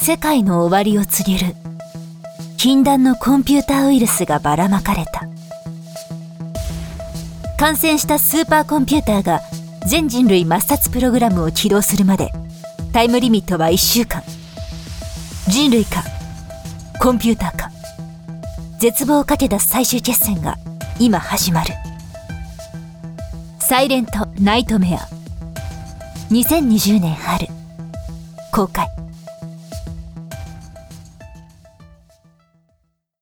世界の終わりを告げる禁断のコンピューターウイルスがばらまかれた。感染したスーパーコンピューターが全人類抹殺プログラムを起動するまでタイムリミットは1週間。人類かコンピューターか、絶望をかけた最終決戦が今始まる。サイレントナイトメア、2020年春公開。